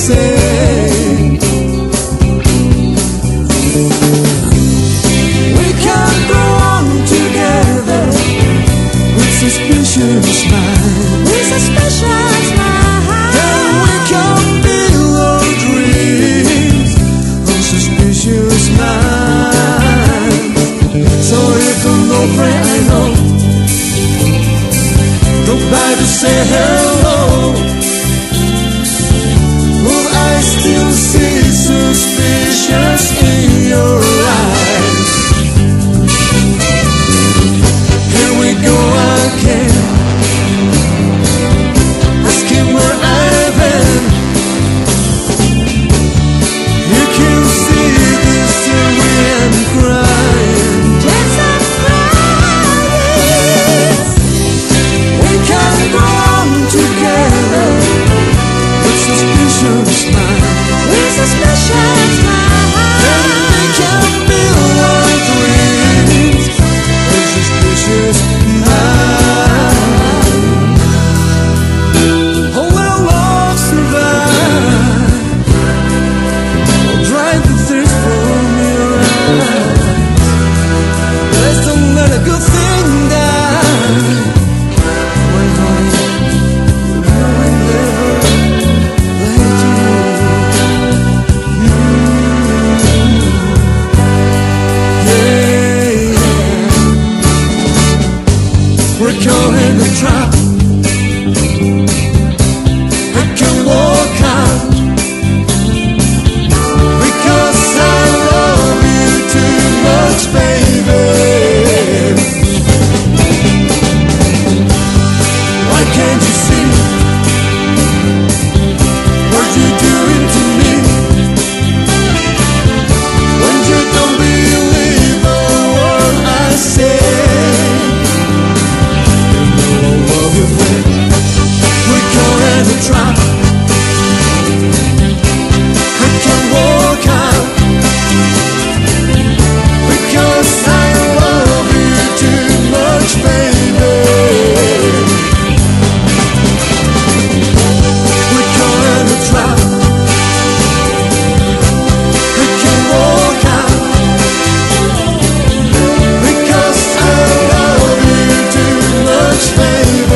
say. We can go on together with suspicious minds. With suspicious minds. And we can build our dreams on suspicious minds. So if I'm no friend I know, nobody to say hello, will I still see suspicious in your eyes? Here we go again, asking where I've been. You can see this teary and crying. Yes, I'm crying. We can go on together with suspicious minds. With suspicious minds. And we can build our dreams with suspicious minds. Oh, will love survive? I'll dry the tears from your eyes. Let's don't let a good thing die. When honey, you will never lie to me. Yeah. We're caught in a trap. I can walk out because I love you too much, baby. Why can't you see what you're doing to me? When you don't believe a word I say, you know I love you, friend. We're caught in a trap. I can walk out because I love you too much, baby. We're caught in a trap. I can walk out because I love you too much, baby.